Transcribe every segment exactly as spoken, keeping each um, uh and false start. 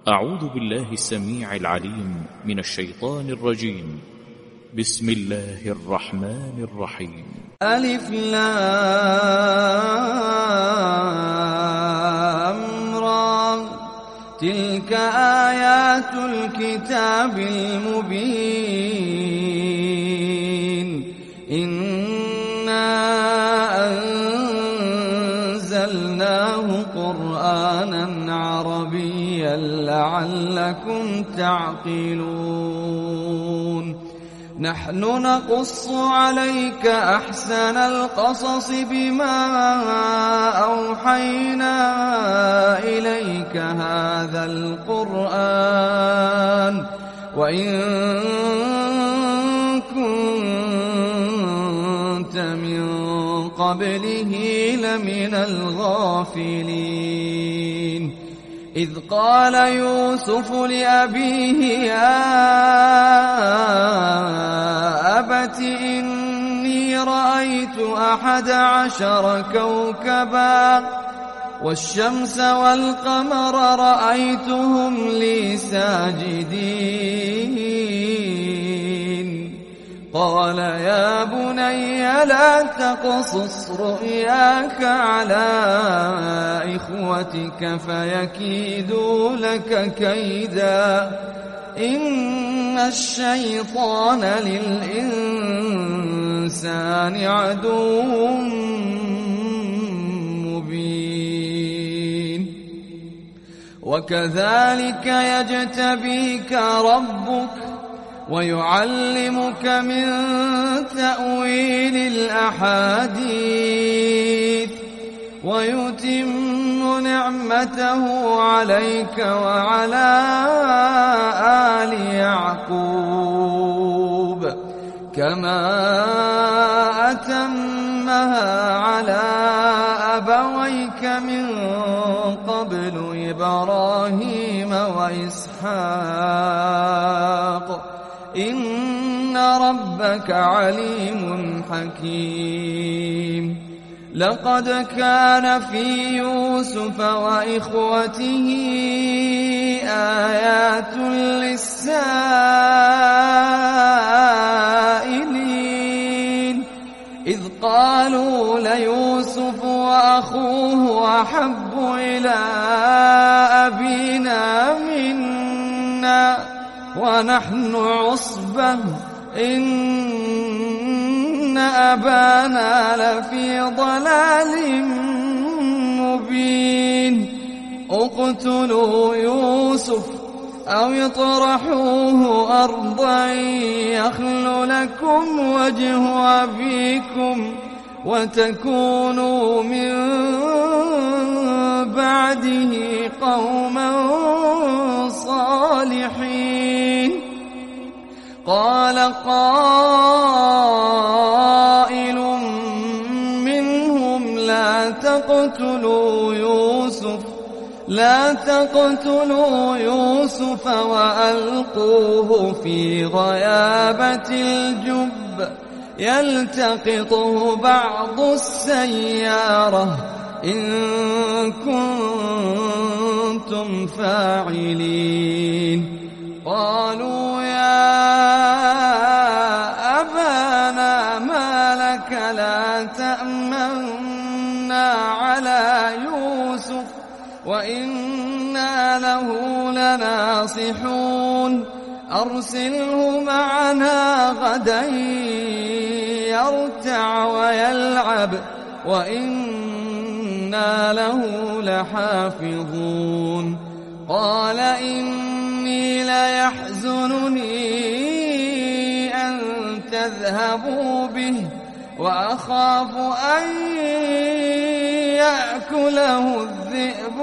أعوذ بالله السميع العليم من الشيطان الرجيم. بسم الله الرحمن الرحيم. ألف لام را تلك آيات الكتاب المبين إنا أنزلناه قرآنا عربيا لعلكم تعقلون نحن نقص عليك أحسن القصص بما أوحينا إليك هذا القرآن وإن كنت من قبله لمن الغافلين إذ قال يوسف لأبيه يا أبت إني رأيت أحد عشر كوكبا والشمس والقمر رأيتهم لي ساجدين قال يا بني لا تقصص رؤياك على إخوتك فيكيدوا لك كيدا إن الشيطان للإنسان عدو مبين وكذلك يجتبيك ربك ويعلمك من تأويل الأحاديث ويتم نعمته عليك وعلى آل يعقوب كما أتمها على أبويك من قبل إبراهيم وإسحاق إن ربك عليم حكيم لقد كان في يوسف وإخوته آيات للسائلين إذ قالوا ليوسف وأخوه أحب إلى أبينا منا ونحن عصبة إن أبانا لفي ضلال مبين اقتلوا يوسف أو اطرحوه أرضا يخل لكم وجه أبيكم وتكونوا من بعده قوما صالحين قال قائل منهم لا تقتلوا يوسف لا تقتلوا يوسف وألقوه في غيابة الجب يلتقطه بعض السيارة إن كنتم فاعلين قالوا يا أبانا ما لك لا تأمنا على يوسف وإنا له لناصحون أرسله معنا غدا يرتع ويلعب وإنا له لحافظون قال إني ليحزنني أن تذهبوا به وأخاف أن يأكله الذئب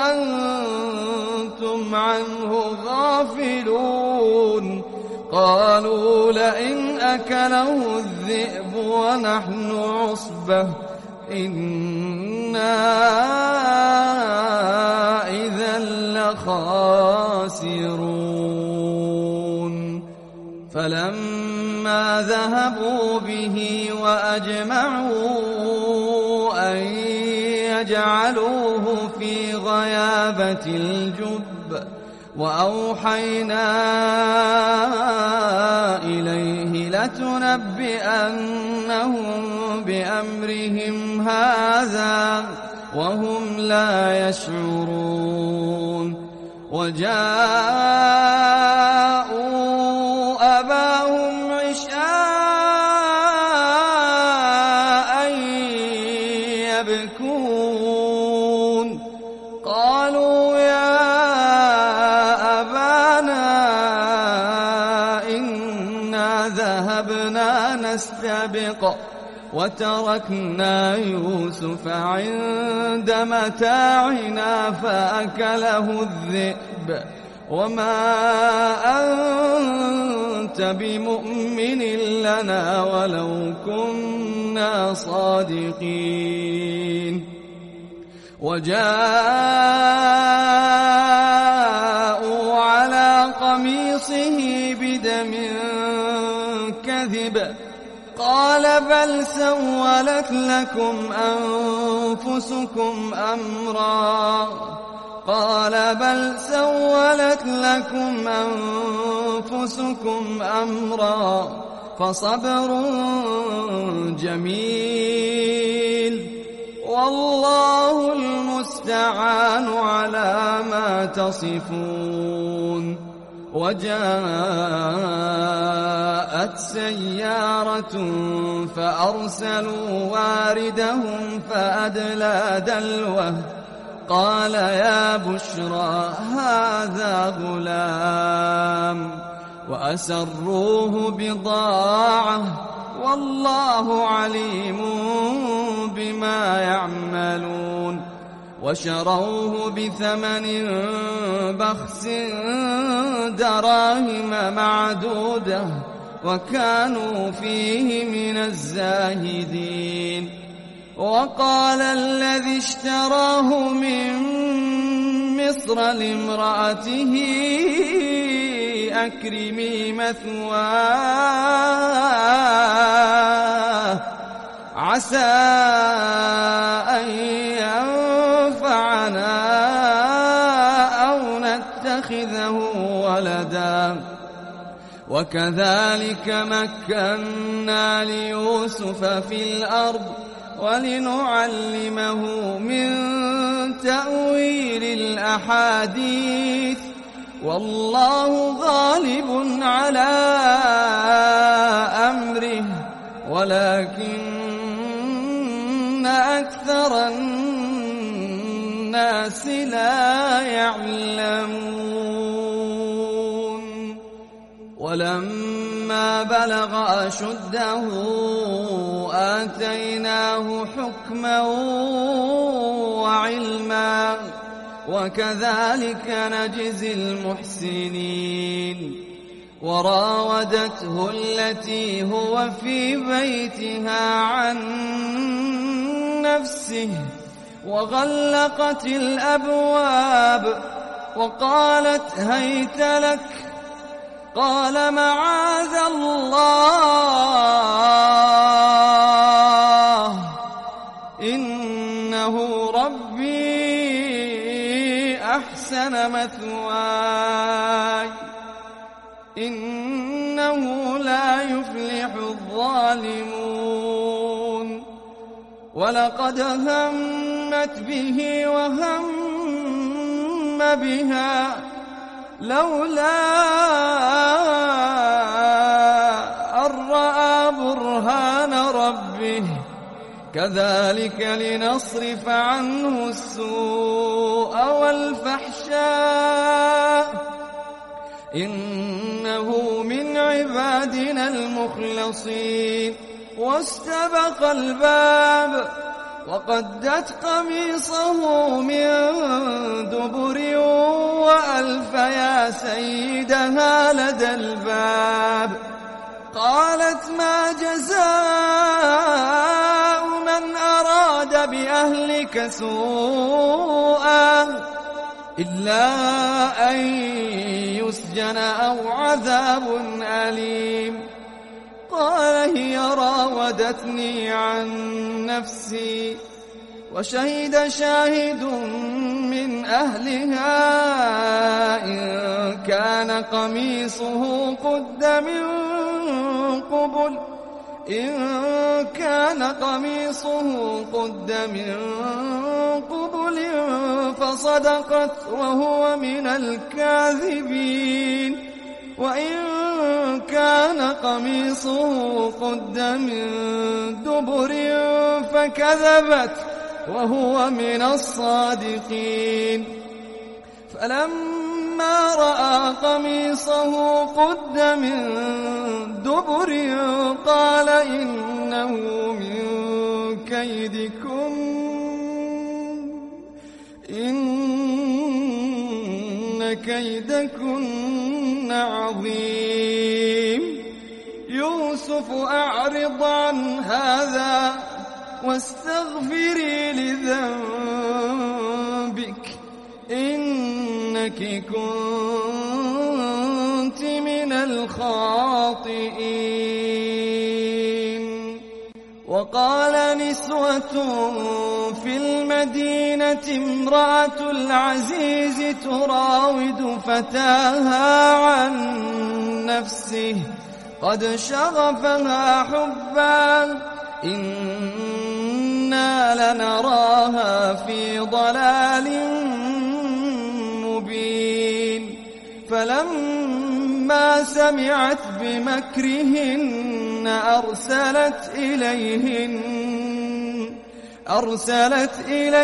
وأنتم عنه غافلون قالوا لئن أكله الذئب ونحن عصبة إنا إذا لخاسرون فلما ذهبوا به وأجمعوا أن يجعلوه في غيابة الجب وأوحينا إليه لتنبئنهم بأمرهم هذا وهم لا يشعرون وجاءوا أباهم عشاء يبكون قالوا يا أبانا إنا ذهبنا نستبق وتركنا يوسف عند متاعنا فأكله الذئب وما أنت بمؤمن لنا ولو كنا صادقين وجاءوا على قميصه بدم كذب قال بل سولت لكم أنفسكم أمرا قال بل سولت لكم أنفسكم أمرا فصبر جميل والله المستعان على ما تصفون وجاءت سيارة فأرسلوا واردهم فأدلى دلوه قال يا بشرى هذا غلام وأسروه بضاعة والله عليم بما يعملون وشروه بثمن بخس دراهم معدودة وكانوا فيه من الزاهدين وقال الذي اشتراه من مصر لامرأته أكرمي مثواه عسى أن ينفعنا أو نتخذه ولدا وكذلك مكنا ليوسف في الأرض ولنعلمه من تأويل الأحاديث والله غالب على أمره ولكن أكثر الناس لا يعلمون ولما بلغ أشده آتيناه حكما وعلما وكذلك نجزي المحسنين وراودته التي هو في بيتها عن نفسه وغلقت الأبواب وقالت هيت لك قال معاذ الله إنه ربي أحسن مثواي إنه لا يفلح الظالمون ولقد همت به وهم بها لولا أن رأى برهان ربه كذلك لنصرف عنه السوء والفحشاء إنه من عبادنا المخلصين واستبق الباب وقدت قميصه من دبر وألف يا سيدها لدى الباب قالت ما جزاء من أراد بأهلك سوءا إلا أن يسجن أو عذاب أليم قال هي راودتني عن نفسي وشهد شاهد من أهلها إن كان قميصه قد من قبل إن كان قميصه قد من قبل فصدقت وهو من الكاذبين وإن كان قميصه قد من دبر فكذبت وهو من الصادقين فلما رأى قميصه قد من دبر قال إنه من كيدكم إن كيدكن عظيم يوسف أعرض عن هذا واستغفري لذنبك إنك كنت من الخاطئين وقال نسوة في المدينة امرأة العزيز تراود فتاها عن نفسه قد شغفها حبا إنا لنراها في ضلال مبين فلما سمعت بمكرهن أرسلت إليهن أرسلت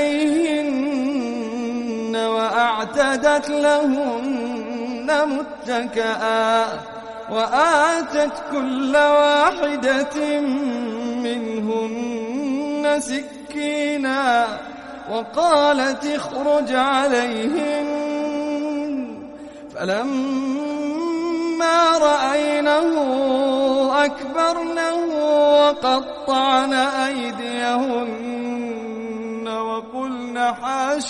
إليهن وأعتدت لهن متكئا وآتت كل واحدة منهن سكينا وقالت اخرج عليهن فلما رأينه أكبرنه وقطعن أيديهن وقلن حاش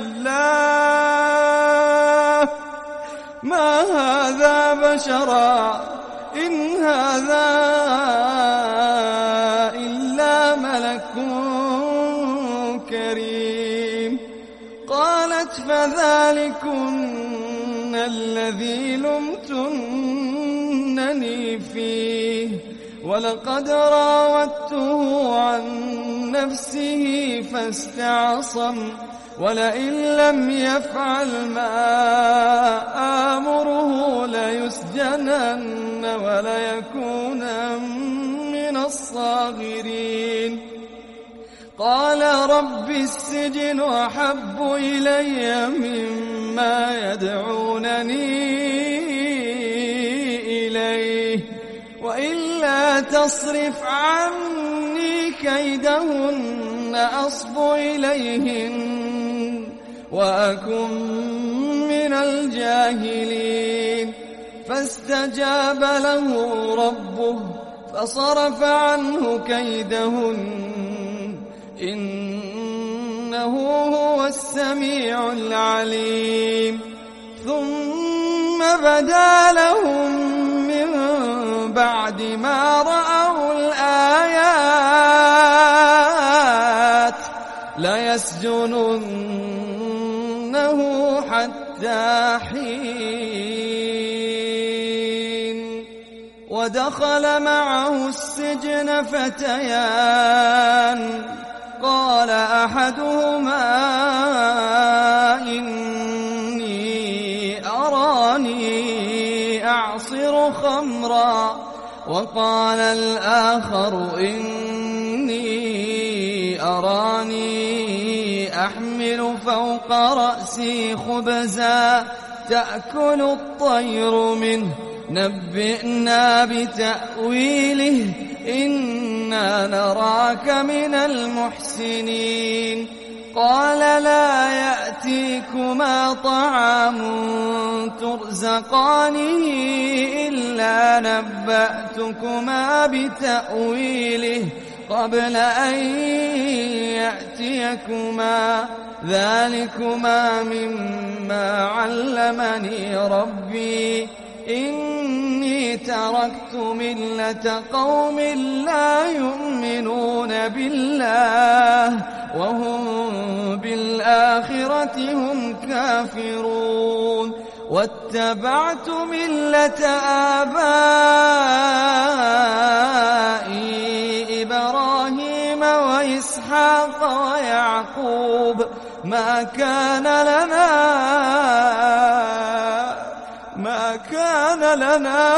لله ما هذا بشرا إن هذا إلا ملك كريم قالت فذلكن الذي لمتنني فيه ولقد راودته عن نفسه فاستعصم ولئن لم يفعل ما آمره ليسجنن وليكونن من الصاغرين قال رب السجن أحب إلي مما يدعونني إليه وإلا تصرف عني كيدهن أصب إليهن وأكن من الجاهلين فاستجاب له ربه فصرف عنه كيدهن إنه هو السميع العليم ثم بدا لهم من بعد ما رأوا الآيات ليسجننه حتى حين ودخل معه السجن فتيان قال أحدهما إني أراني أعصر خمرا وقال الآخر إني أراني أحمل فوق رأسي خبزا تأكل الطير منه نبئنا بتأويله إنا نراك من المحسنين قال لا يأتيكما طعام ترزقانه إلا نبأتكما بتأويله قبل أن يأتيكما ذلكما مما علمني ربي إني تركت ملة قوم لا يؤمنون بالله وهم بالآخرة هم كافرون واتبعت ملة آبائي إبراهيم وإسحاق ويعقوب ما كان لنا ما كان لنا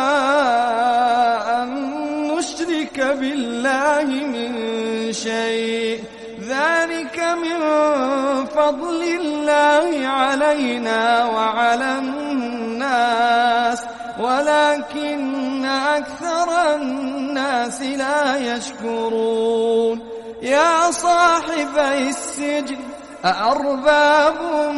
أن نشرك بالله من شيء ذلك من فضل الله علينا وعلى الناس ولكن أكثر الناس لا يشكرون يا صاحبي السجن أأرباب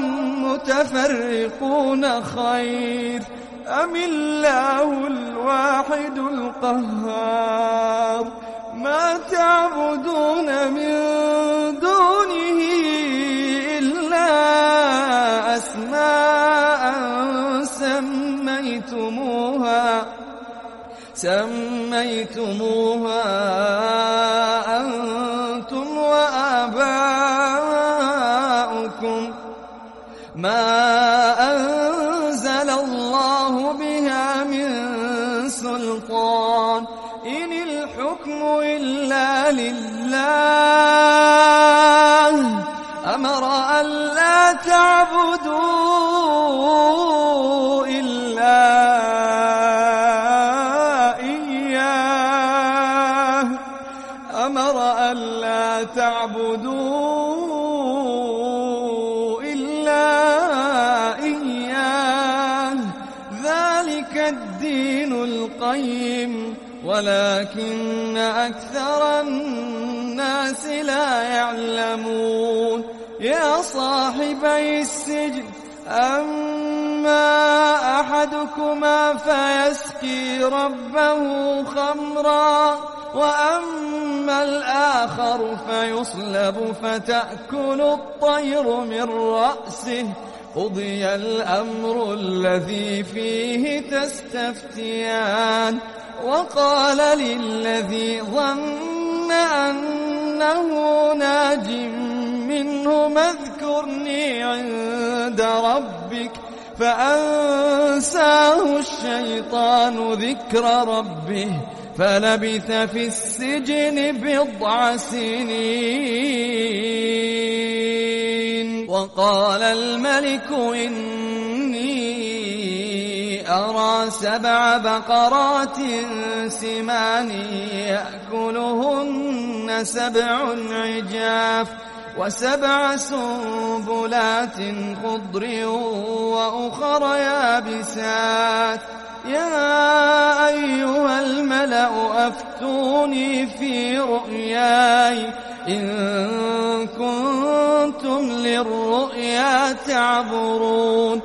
متفرقون خير أم الله الواحد القهار ما تعبدون من دونه إلا أسماء سميتموها سميتموها أنتم وآباؤكم ما أنزل الله بها من سلطان إن الحكم إلا لله أمر أن لا تعبدوا إلا إياه أمر أن لا تعبدوا إلا إياه ذلك الدين القيم ولكن أكثر الناس لا يعلمون يا صاحبي السجن أما أحدكما فيسقي ربه خمرا وأما الآخر فيصلب فتأكل الطير من رأسه قضي الأمر الذي فيه تستفتيان وقال للذي ظن أنه ناج منه اذكرني عند ربك فأنساه الشيطان ذكر ربه فلبث في السجن بضع سنين وقال الملك إني أرى سبع بقرات سمان يأكلهن سبع عجاف وسبع سنبلات خضر وأخر يابسات يا أيها الملأ أفتوني في رؤياي إن كنتم للرؤيا تعبرون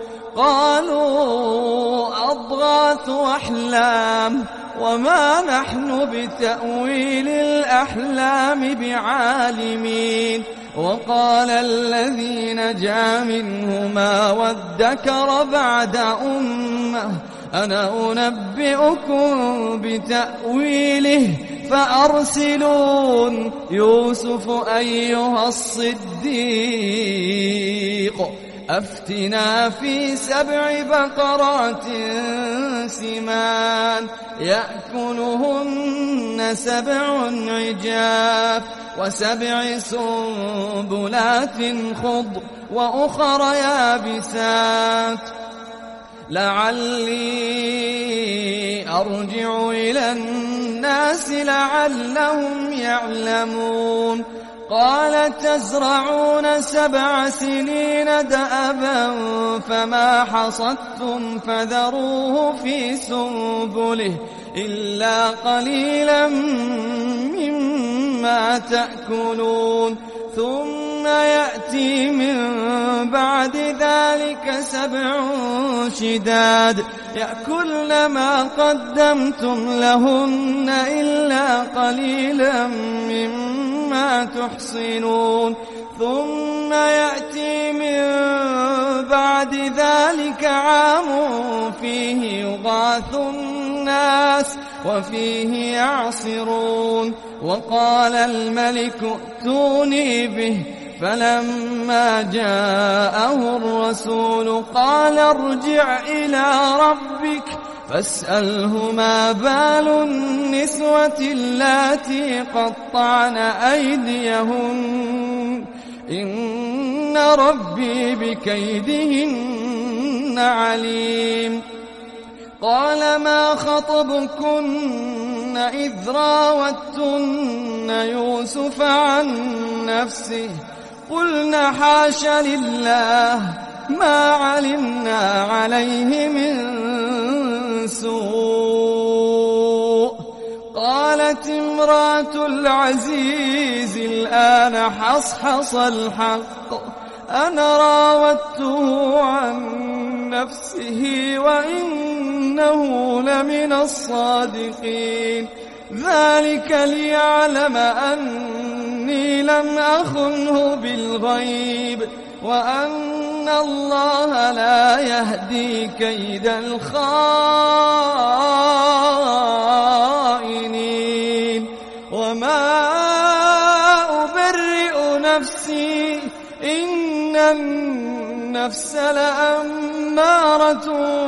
قالوا أضغاث أحلام وما نحن بتأويل الأحلام بعالمين وقال الذي نجا منهما وادكر بعد أمة أنا أنبئكم بتأويله فأرسلون يوسف أيها الصديق أفتنا في سبع بقرات سمان يأكلهن سبع عجاف وسبع سنبلات خضر وأخر يابسات لعلي أرجع إلى الناس لعلهم يعلمون قال تزرعون سبع سنين دأبا فما حصدتم فذروه في سنبله إلا قليلا مما تأكلون ثم يأتي من بعد ذلك سبع شداد يأكلن ما قدمتم لهن إلا قليلا مما تحصنون ثم يأتي من بعد ذلك عام فيه يغاث الناس وفيه يعصرون وقال الملك ائتوني به فلما جاءه الرسول قال ارجع إلى ربك فاسأله ما بال النسوة اللاتي قطعن أيديهن إن ربي بكيدهن عليم. قال ما خطبكن إذ راوتن يوسف عن نفسه قلنا حاش لله ما علمنا عليه من سوء. قالت امرأة العزيز الآن حصحص الحق أنا راودته عن نفسه وإنه لمن الصادقين ذلك ليعلم أني لم أخنه بالغيب وأن الله لا يهدي كيد الخائنين. وما أبرئ نفسي إن النفس لأمارة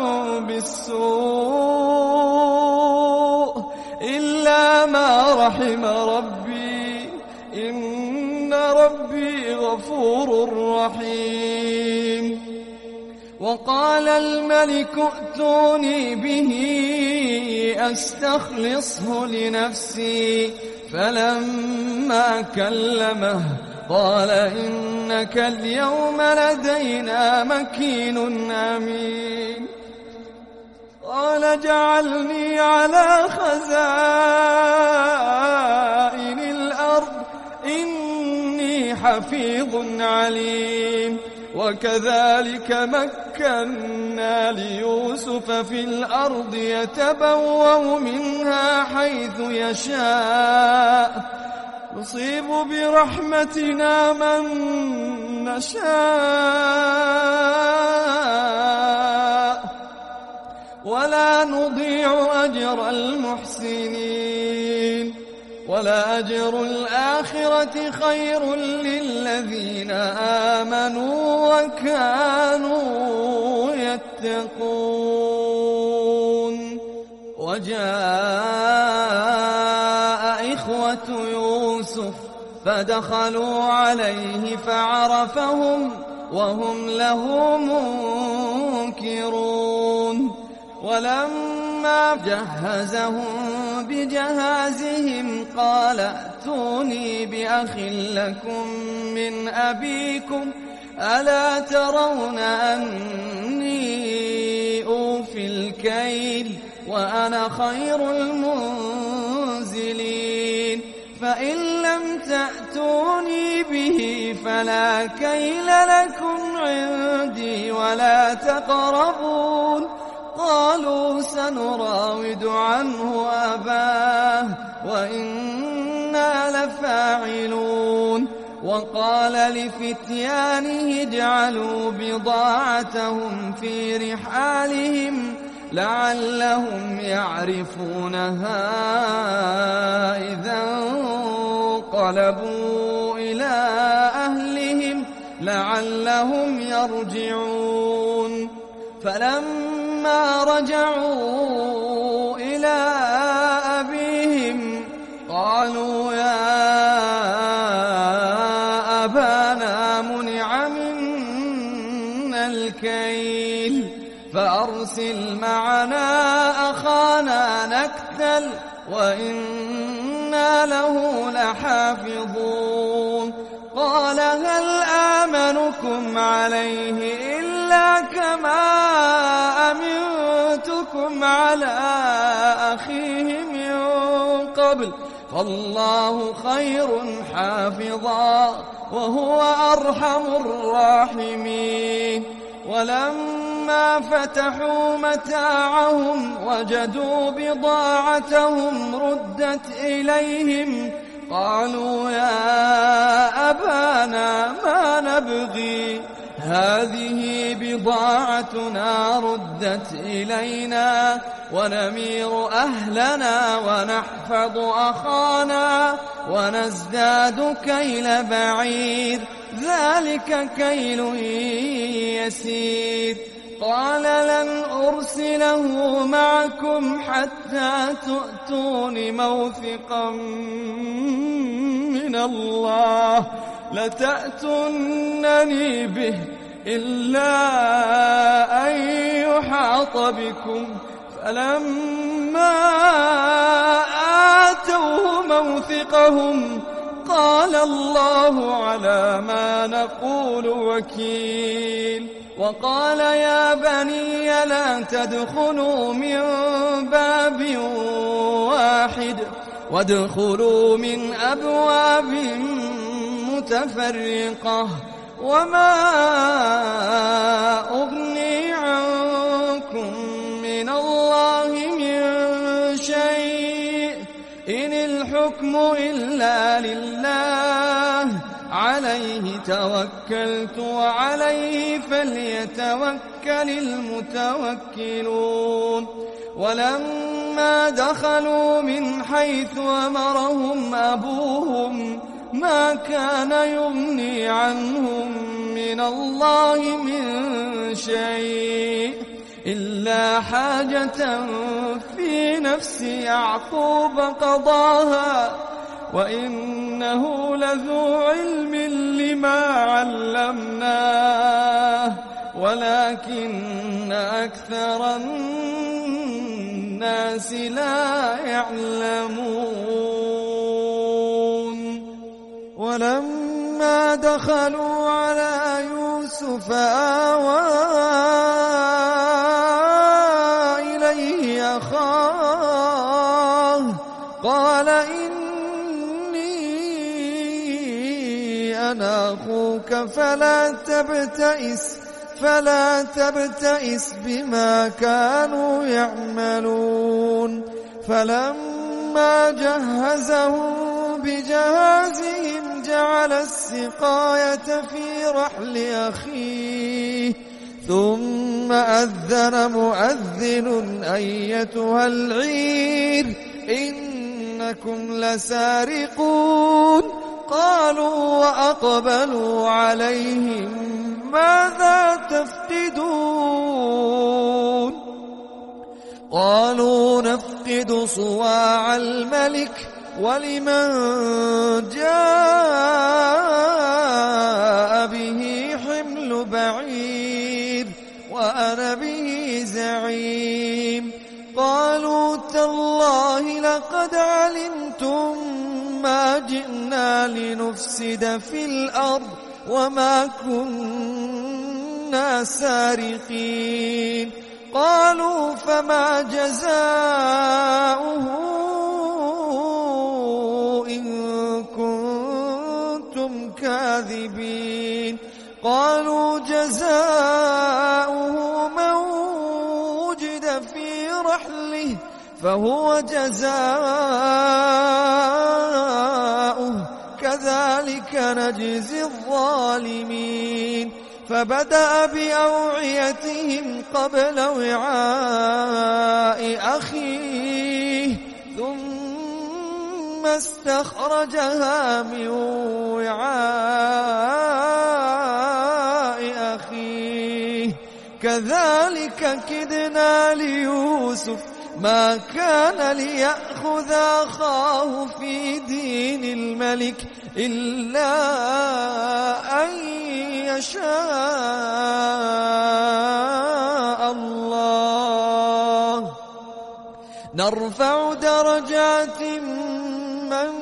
بالسوء إلا ما رحم ربي إن ربي غفور رحيم. وقال الملك ائتوني به أستخلصه لنفسي فلما كلمه قال إنك اليوم لدينا مكين أمين. قال جعلني على خزائن الأرض إني حفيظ عليم. وكذلك مكنا ليوسف في الأرض يتبوأ منها حيث يشاء نصيب برحمتنا من نشاء ولا نضيع أجر المحسنين. ولأجر الآخرة خير للذين آمنوا وكانوا يتقون. وجاء إخوة يوسف فدخلوا عليه فعرفهم وهم له منكرون. ولما جهزهم بجهازهم قال ائتوني بأخ لكم من أبيكم ألا ترون أني أوفي الكيل وأنا خير المنزلين. فإن لم تأتوني به فلا كيل لكم عندي ولا تقربون. قالوا سنراود عنه أباه وإنا لفاعلون. وقال لفتيانه اجعلوا بضاعتهم في رحالهم لعلهم يعرفونها إذا انقلبوا إلى أهلهم لعلهم يرجعون. فلما رجعوا إلى أبيهم قالوا يا أبانا منع منا الكيل فأرسل معنا أخانا نكتل وإنا له لحافظون. قال هل آمنكم عليه إلا كما أمنتكم على أخيه من قبل فالله خير حافظا وهو أرحم الراحمين. ولما فتحوا متاعهم وجدوا بضاعتهم ردت إليهم قالوا يا أبانا ما نبغي هذه بضاعتنا ردت إلينا ونمير أهلنا ونحفظ أخانا ونزداد كيل بعير ذلك كيل يسير. قال لن أرسله معكم حتى تؤتون موثقا من الله لتأتونني به إلا أن يحاط بكم. فلما آتوه موثقهم قال الله على ما نقول وكيل. وقال يا بني لا تدخلوا من باب واحد وادخلوا من أبواب متفرقة وما أغني عنكم من الله من شيء إن الحكم إلا لله عليه توكلت وعليه فليتوكل المتوكلون. ولما دخلوا من حيث أمرهم أبوهم ما كان يغني عنهم من الله من شيء إلا حاجة في نفس يعقوب قضاها وإنه لذو علم لما علمناه ولكن أكثر الناس لا يعلمون. ولما دخلوا على يوسف آوى إليه أخاه قال أنا أخوك فلا تبتئس فلا تبتئس بما كانوا يعملون. فلما جهزهم بجهازهم جعل السقاية في رحل أخيه ثم أذن مؤذن أيتها العير إنكم لسارقون. قالوا وأقبلوا عليهم ماذا تفقدون؟ قالوا نفقد صواع الملك ولمن جاء به حمل بعير وأنا به زعيم. قالوا تالله لقد علمتم ما جئنا لنفسد في الأرض وما كنا سارقين. قالوا فما جزاؤه إن كنتم كاذبين؟ قالوا جزاؤه من وجد في رحله فهو جزاؤه كذلك نجزي الظالمين. فبدأ بأوعيتهم قبل وعاء أخيه ثم استخرجها من وعاء أخيه كذلك كدنا ليوسف ما كان ليأخذ أخاه في دين الملك إلا أن يشاء الله نرفع درجات من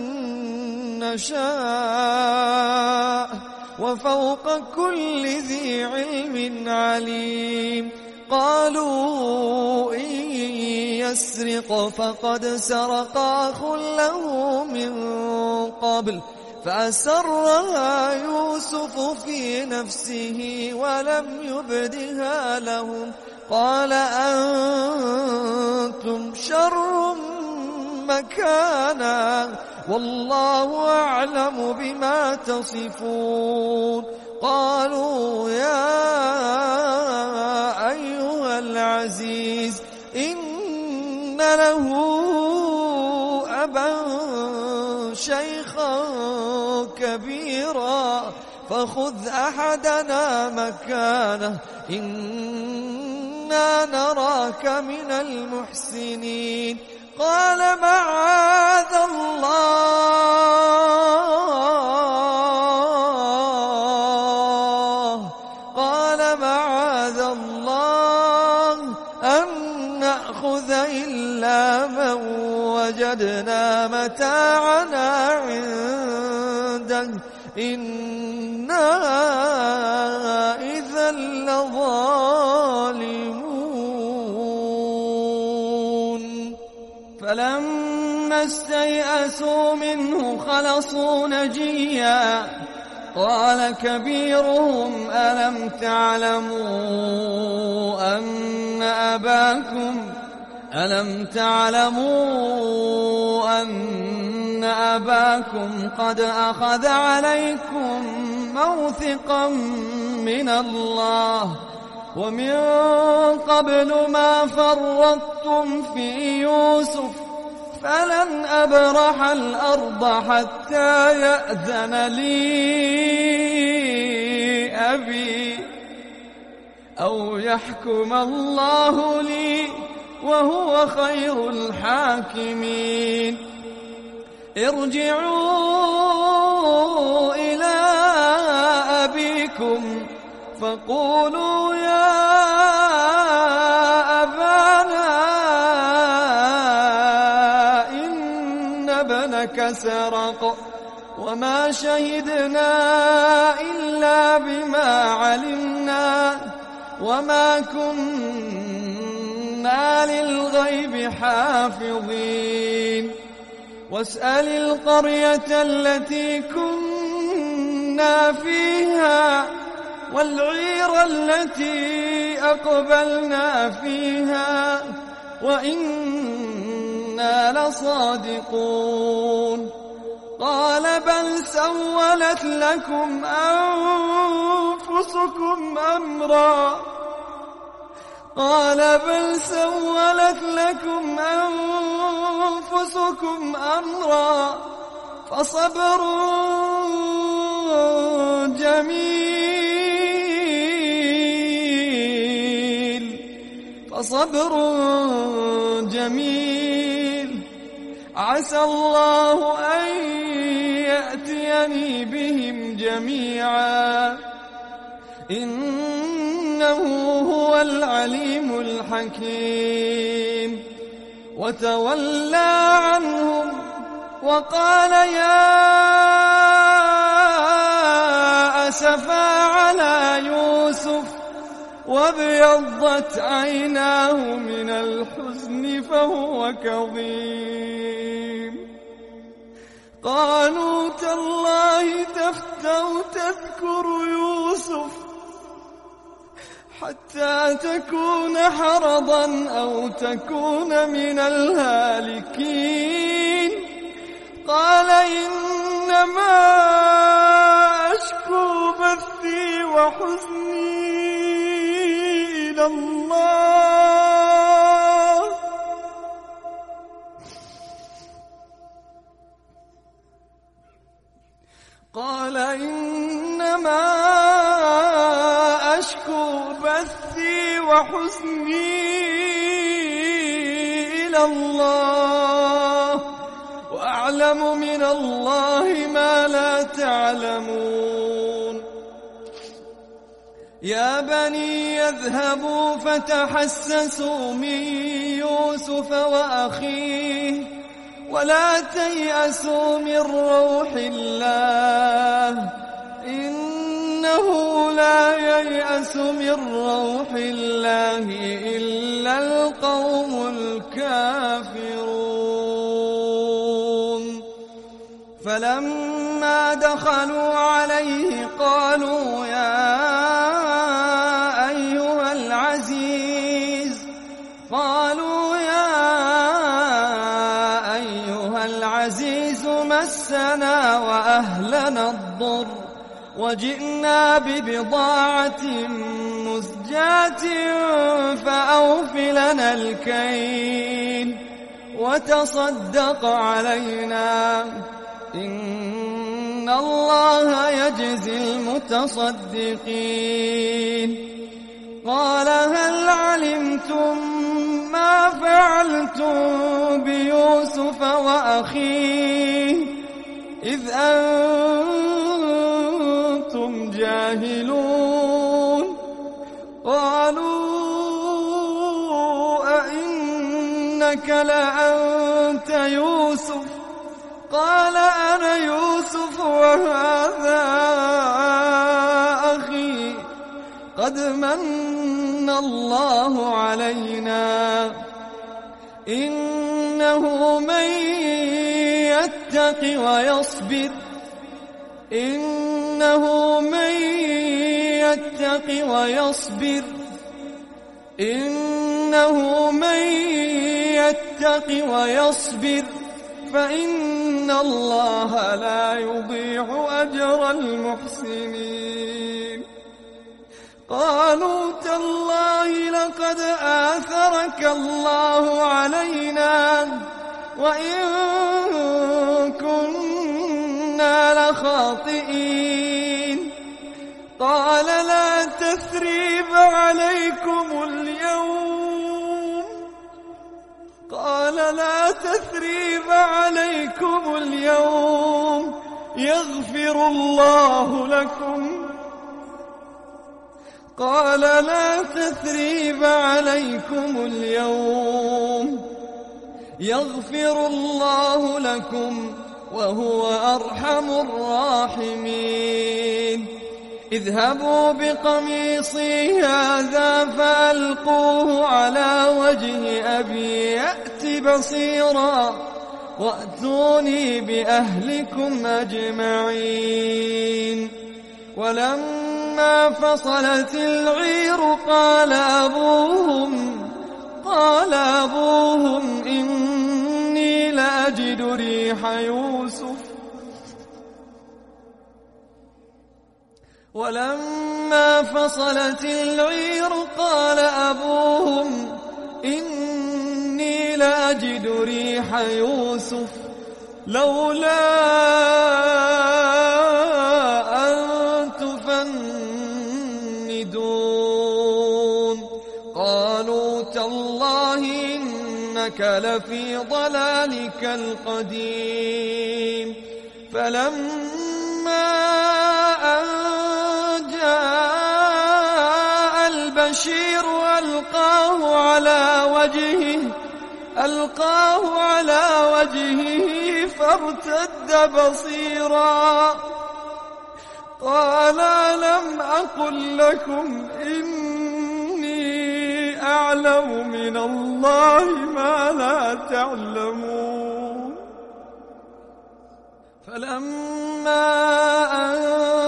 نشاء وفوق كل ذي علم عليم. قالوا إن يسرق فقد سرق أخ له من قبل فأسرها يوسف في نفسه ولم يبدها لهم قال أنتم شر مكانا والله أعلم بما تصفون. قالوا يا أيها العزيز إن له أبا شيخا كبيرا فخذ أحدنا مكانه إنا نراك من المحسنين. قال معاذ الله قال معاذ الله أن نأخذ إلا من وجدنا متاعنا عنده إنا إذا لظالمون. فلما استيئسوا منه خلصوا نجيا قال كبيرهم ألم تعلموا أن أباكم ألم تعلموا أن أباكم قد أخذ عليكم موثقا من الله ومن قبل ما فرطتم في يوسف فلن أبرح الأرض حتى يأذن لي أبي أو يحكم الله لي وهو خير الحاكمين. ارجعوا إلى أبيكم فقولوا يا أبانا إن ابنك سرق وما شهدنا إلا بما علمنا وما كنا للغيب حافظين. واسأل القرية التي كنا فيها والعير التي أقبلنا فيها وإنا لصادقون. قال بل سولت لكم أنفسكم أمرا قال بل سولت لكم أنفسكم أمرا فصبر جميل فصبر جميل عسى الله أن يأتيني بهم جميعا إنه هو العليم الحكيم. وتولى عنهم وقال يا أسفا على يوسف وابيضت عيناه من الحزن فهو كظيم. قالوا تالله تفتأ تذكر يوسف حتى تكون حرضا أو تكون من الهالكين. قال إنما أشكو بثي وحزني إلى الله قال إنما أشكو بثي وحزني إلى الله وأعلم من الله ما لا تعلمون. يا بني يذهبوا فتحسسوا من يوسف وأخيه ولا تيأسوا من روح الله إنه لا ييأس من روح الله إلا القوم الكافرون. فلما دخلوا عليه قالوا يا أيها العزيز قالوا يا أيها العزيز مسنا وأهلنا الضر وجئنا ببضاعة مزجاة فأوف لنا الكيل وتصدق علينا إن إن الله يجزي المتصدقين قال هل علمتم ما فعلتم بيوسف وأخيه إذ أنتم جاهلون قالوا أئنك لأنت يوسف قال أنا يوسف وهذا أخي قد من الله علينا إنه من يتق ويصبر إنه من يتق ويصبر إنه من يتق ويصبر فإن الله لا يضيع أجر المحسنين قالوا تالله لقد آثرك الله علينا وإن كنا لخاطئين قال لا تثريب عليكم اليوم قال لا تثريب عليكم اليوم يغفر الله لكم قال لا تثريب عليكم اليوم يغفر الله لكم وهو أرحم الراحمين اذهبوا بقميصي هذا فألقوه على وجه أبي يأت بصيرا وأتوني بأهلكم أجمعين ولما فصلت العير قال أبوهم قال أبوهم إني لأجد ريح يوسف ولما فصلت العير قال أبوهم إني لأجد ريح يوسف لولا أن تفندون قالوا تالله إنك لفي ضلالك القديم فلما أن جاء البشير ألقاه على وجهه ألقاه على وجهه فارتد بصيرا قال لم أقل لكم إني أعلم من الله ما لا تعلمون فلما أن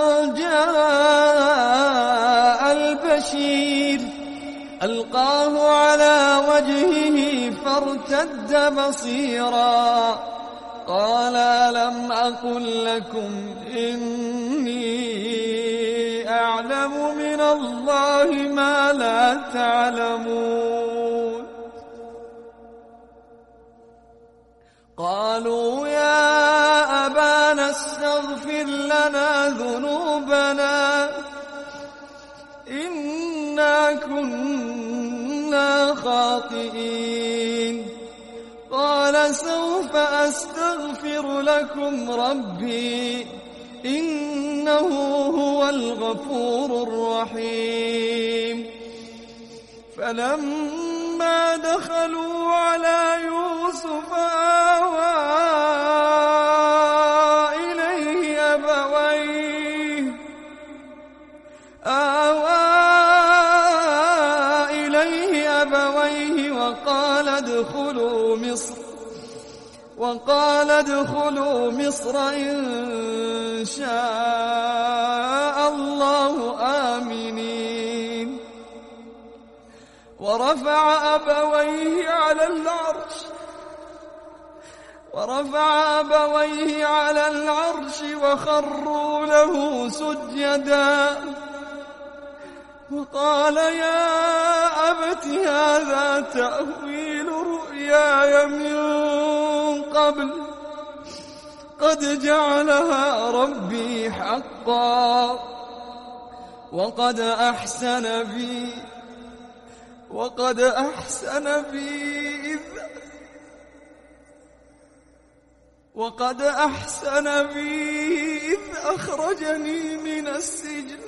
جاء البشير ألقاه على وجهه فارتد بصيرا قال لم أقل لكم إني أعلم من الله ما لا تعلمون قالوا يا أبانا استغفر لنا ذنوبنا إنا كنا خاطئين قال سوف أستغفر لكم ربي إنه هو الغفور الرحيم فلما دخلوا على يوسف آوى إليه أبويه آوى إليه أبويه وقال ادخلوا مصر وقال ادخلوا مصر إن شاء الله آمنين ورفع أبويه على العرش ورفع أبويه على العرش وخروا له سجدا وقال يا أبت هذا تأويل رؤياي من قبل قد جعلها ربي حقا وقد أحسن بي وقد أحسن بي إذ وقد أحسن بي إذ أخرجني من السجن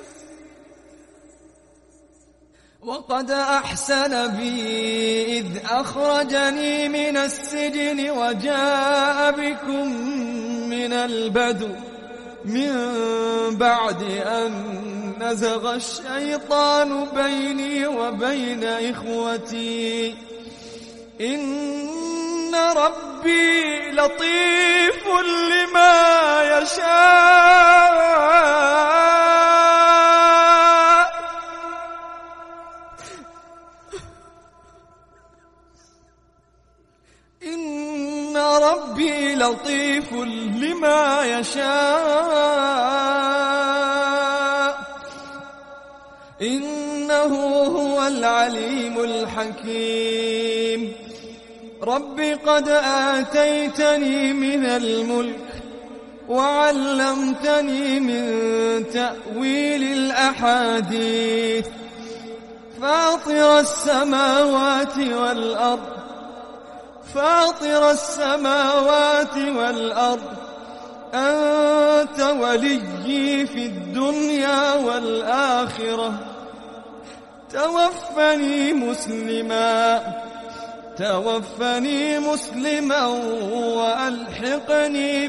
وقد أحسن بي إذ أخرجني من السجن وجاء بكم من البدو من بعد أن نزغ الشيطان بيني وبين إخوتي إن ربي لطيف لما يشاء إن ربي لطيف لما يشاء إنه هو العليم الحكيم رب قد آتيتني من الملك وعلمتني من تأويل الأحاديث فاطر السماوات والأرض فاطر السماوات والأرض أنت وليي في الدنيا والآخرة توفني مسلما توفني مسلما وألحقني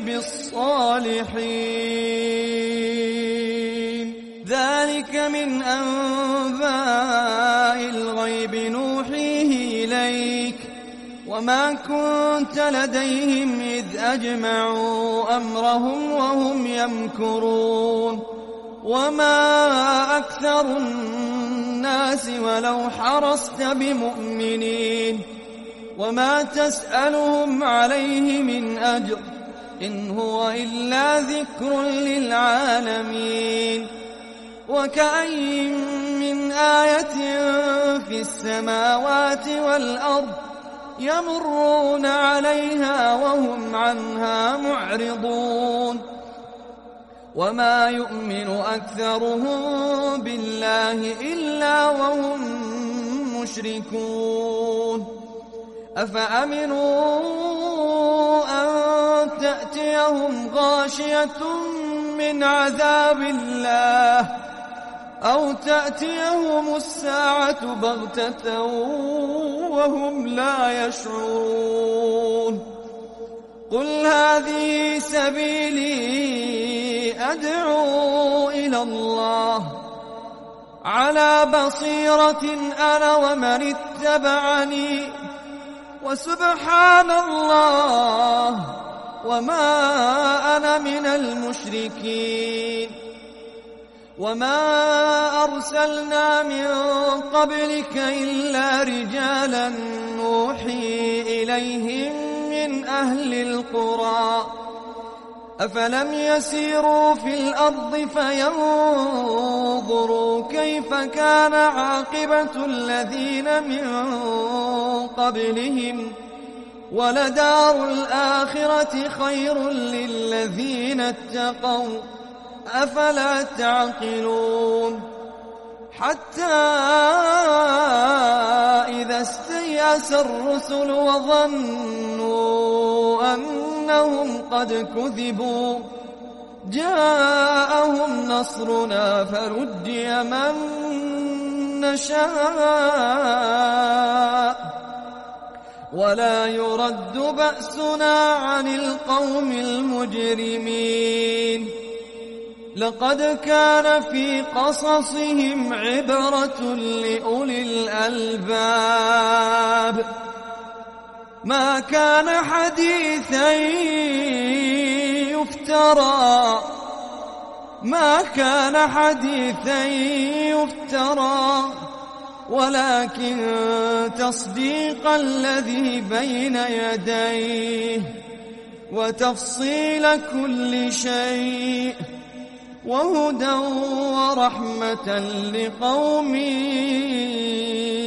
بالصالحين ذلك من أنباء الغيب نوحيه إليك وما كنت لديهم إذ أجمعوا أمرهم وهم يمكرون وما أكثر الناس ولو حرصت بمؤمنين وما تسألهم عليه من أجر إن هو إلا ذكر للعالمين وكأي من آية في السماوات والأرض يمرون عليها وهم عنها معرضون وما يؤمن أكثرهم بالله إلا وهم مشركون أفأمنوا أن تأتيهم غاشية من عذاب الله أو تأتيهم الساعة بغتة وهم لا يشعرون قل هذه سبيلي أدعو إلى الله على بصيرة أنا ومن اتبعني وسبحان الله وما أنا من المشركين وما أرسلنا من قبلك إلا رجالا نوحي إليهم من أهل القرى أفلم يسيروا في الأرض فينظروا كيف كان عاقبة الذين من قبلهم ولدار الآخرة خير للذين اتقوا أفلا تعقلون حتى إذا استيأس الرسل وظنوا أنهم قد كذبوا جاءهم نصرنا فرجي من نشاء ولا يرد بأسنا عن القوم المجرمين لقد كان في قصصهم عبرة لأولي الألباب ما كان حديثا يفترى ما كان حديثا يفترى ولكن تصديق الذي بين يديه وتفصيل كل شيء وهدى ورحمة لقوم